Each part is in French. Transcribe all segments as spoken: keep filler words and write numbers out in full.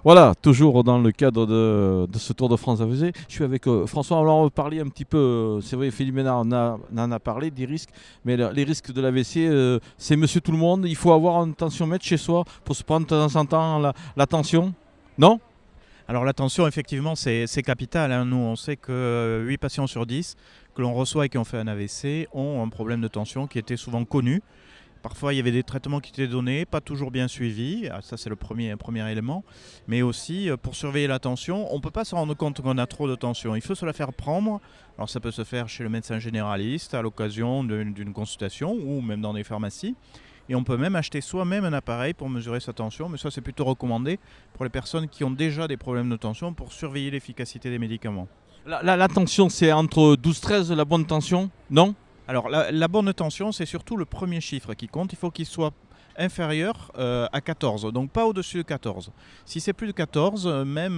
Voilà, toujours dans le cadre de, de ce Tour de France A V C, je suis avec euh, François. Alors on va parler un petit peu, euh, c'est vrai, Philippe Ménard en a, en a parlé des risques, mais le- les risques de l'A V C, euh, c'est monsieur tout le monde. Il faut avoir un tensiomètre chez soi pour se prendre de temps en temps la, la tension, non? Alors la tension, effectivement, c'est c'est capital, hein. Nous, on sait que huit patients sur dix que l'on reçoit et qui ont fait un A V C ont un problème de tension qui était souvent connu. Parfois, il y avait des traitements qui étaient donnés, pas toujours bien suivis. Ah, ça, c'est le premier, premier élément. Mais aussi, euh, pour surveiller la tension, on ne peut pas se rendre compte qu'on a trop de tension. Il faut se la faire prendre. Alors, ça peut se faire chez le médecin généraliste à l'occasion d'une d'une consultation ou même dans des pharmacies. Et on peut même acheter soi-même un appareil pour mesurer sa tension. Mais ça, c'est plutôt recommandé pour les personnes qui ont déjà des problèmes de tension pour surveiller l'efficacité des médicaments. La, la- la tension, c'est entre douze treize, la bonne tension, non? Alors la, la bonne tension, c'est surtout le premier chiffre qui compte. Il faut qu'il soit inférieur euh, à quatorze, donc pas au-dessus de quatorze. Si c'est plus de quatorze, euh, même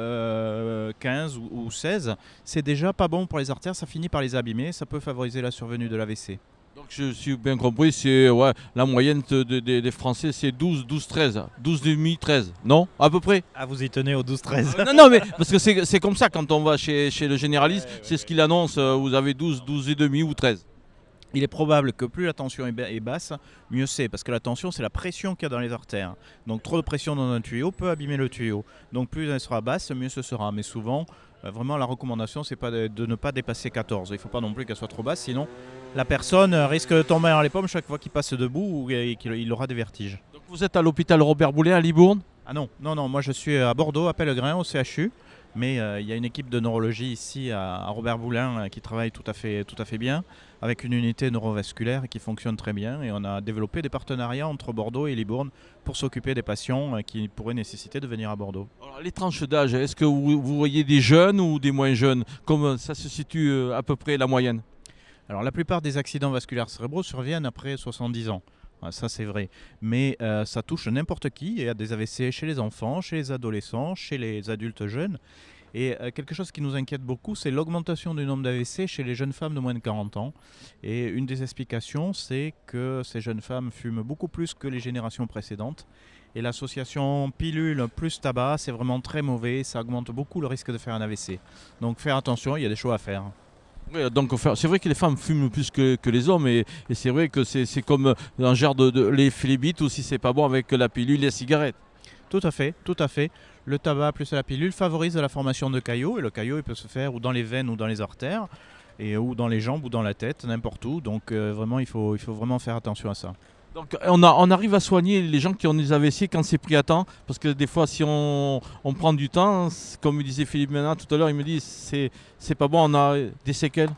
euh, quinze ou, ou seize, c'est déjà pas bon pour les artères, ça finit par les abîmer, ça peut favoriser la survenue de l'A V C. Donc je suis bien compris, c'est ouais, la moyenne de- de- de- des Français, c'est douze, douze, treize, douze et demi, treize, non? À peu près? Ah, vous y tenez au douze treize. Euh, Non, non, mais parce que c'est c'est comme ça quand on va chez, chez le généraliste, Ouais, ouais, c'est ce qu'il annonce, euh, vous avez douze, douze et demi ou treize. Il est probable que plus la tension est ba- est basse, mieux c'est, parce que la tension, c'est la pression qu'il y a dans les artères. Donc trop de pression dans un tuyau peut abîmer le tuyau. Donc plus elle sera basse, mieux ce sera. Mais souvent, euh, vraiment, la recommandation, c'est pas de, de ne pas dépasser quatorze. Il ne faut pas non plus qu'elle soit trop basse, sinon la personne euh, risque de tomber dans les pommes chaque fois qu'il passe debout ou et qu'il il aura des vertiges. Donc vous êtes à l'hôpital Robert Boulay à Libourne. Ah non, non, non, moi je suis à Bordeaux, à Pellegrin, au C H U. Mais euh, il y a une équipe de neurologie ici à, à Robert Boulin euh, qui travaille tout à, fait, tout à fait bien, avec une unité neurovasculaire qui fonctionne très bien. Et on a développé des partenariats entre Bordeaux et Libourne pour s'occuper des patients euh, qui pourraient nécessiter de venir à Bordeaux. Alors, les tranches d'âge, est-ce que vous, vous voyez des jeunes ou des moins jeunes? Comme ça se situe euh, à peu près la moyenne? Alors la plupart des accidents vasculaires cérébraux surviennent après soixante-dix ans. Ouais, ça c'est vrai. Mais euh, ça touche n'importe qui. Il y a des A V C chez les enfants, chez les adolescents, chez les adultes jeunes. Et euh, quelque chose qui nous inquiète beaucoup, c'est l'augmentation du nombre d'A V C chez les jeunes femmes de moins de quarante ans. Et une des explications, c'est que ces jeunes femmes fument beaucoup plus que les générations précédentes. Et l'association pilule plus tabac, c'est vraiment très mauvais. Ça augmente beaucoup le risque de faire un A V C. Donc faire attention, il y a des choses à faire. Oui, donc enfin, c'est vrai que les femmes fument plus que, que les hommes et, et c'est vrai que c'est c'est comme un genre de, de les phlébites aussi, c'est pas bon avec la pilule et la cigarette. Tout à fait, tout à fait. Le tabac plus la pilule favorise la formation de caillots et le caillot il peut se faire ou dans les veines ou dans les artères et ou dans les jambes ou dans la tête, n'importe où. Donc euh, vraiment il faut, il faut vraiment faire attention à ça. Donc on, a, on arrive à soigner les gens qui ont des A V C quand c'est pris à temps, parce que des fois si on, on prend du temps, c'est- comme me disait Philippe Ménard tout à l'heure, il me dit c'est c'est pas bon, on a des séquelles.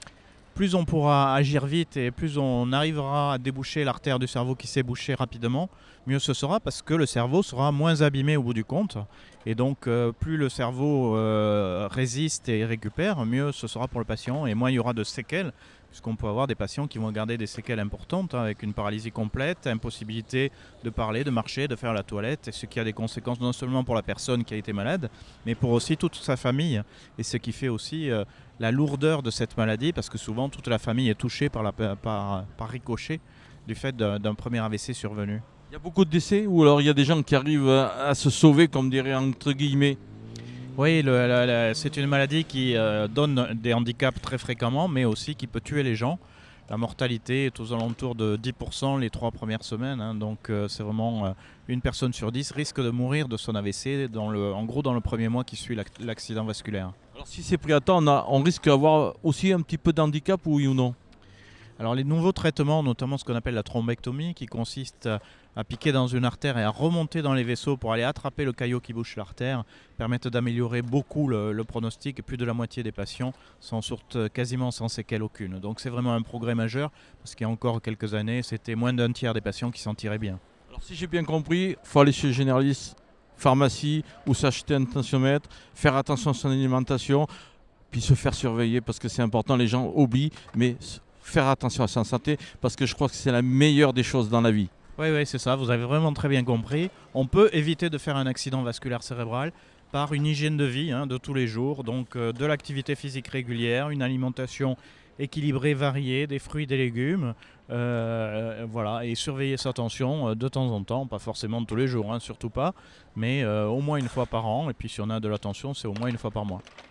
Plus on pourra agir vite et plus on arrivera à déboucher l'artère du cerveau qui s'est bouchée rapidement, mieux ce sera parce que le cerveau sera moins abîmé au bout du compte. Et donc euh, plus le cerveau euh, résiste et récupère, mieux ce sera pour le patient et moins il y aura de séquelles, puisqu'on peut avoir des patients qui vont garder des séquelles importantes hein, avec une paralysie complète, impossibilité de parler, de marcher, de faire la toilette, et ce qui a des conséquences non seulement pour la personne qui a été malade, mais pour aussi toute sa famille. Et ce qui fait aussi euh, la lourdeur de cette maladie, parce que souvent toute la famille est touchée par, la, par, par ricochet du fait d'un, d'un premier A V C survenu. Il y a beaucoup de décès ou alors il y a des gens qui arrivent à, à se sauver, comme dirait entre guillemets. Oui, le- la- la- c'est une maladie qui euh, donne des handicaps très fréquemment, mais aussi qui peut tuer les gens. La mortalité est aux alentours de dix pour cent les trois premières semaines, hein, donc euh, c'est vraiment euh, une personne sur dix risque de mourir de son A V C, dans le, en gros dans le premier mois qui suit l'ac- l'accident vasculaire. Alors si c'est pris à temps, on, a- on risque d'avoir aussi un petit peu d'handicap, oui ou non? Alors les nouveaux traitements, notamment ce qu'on appelle la thrombectomie, qui consiste à, à piquer dans une artère et à remonter dans les vaisseaux pour aller attraper le caillot qui bouche l'artère, permettent d'améliorer beaucoup le, le pronostic et plus de la moitié des patients s'en sortent quasiment sans séquelles aucune. Donc c'est vraiment un progrès majeur parce qu'il y a encore quelques années, c'était moins d'un tiers des patients qui s'en tiraient bien. Alors si j'ai bien compris, il faut aller chez le généraliste, pharmacie ou s'acheter un tensiomètre, faire attention à son alimentation, puis se faire surveiller parce que c'est important, les gens oublient, mais s- faire attention à sa santé parce que je crois que c'est la meilleure des choses dans la vie. Oui, oui, c'est ça, vous avez vraiment très bien compris. On peut éviter de faire un accident vasculaire cérébral par une hygiène de vie hein, de tous les jours, donc euh, de l'activité physique régulière, une alimentation équilibré, varié, des fruits, des légumes. Euh, voilà, et surveiller sa tension euh, de temps en temps, pas forcément tous les jours, hein, surtout pas, mais euh, au moins une fois par an. Et puis si on a de la tension, c'est au moins une fois par mois.